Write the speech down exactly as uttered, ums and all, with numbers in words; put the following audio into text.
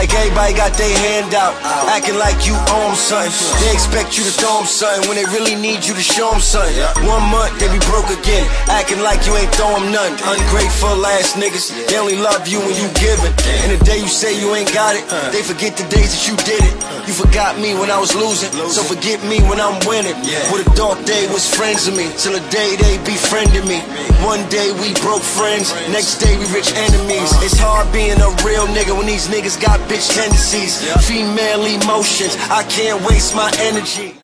think everybody got their hand out, acting like you own something. They expect you to throw them something when they really need you to show them something. One month, they be broke again, acting like you ain't throw them nothing. Ungrateful ass niggas, they only love you when you give it. And the day you say you ain't got it, they forget the days that you did it. You forgot me when I was losing, so forget me when I'm winning. Would've thought they was friends of me, till the day they befriended me. One day we broke friends, next day we rich enemies. It's hard being a real nigga when these niggas got bitch tendencies, female emotions. I can't waste my energy.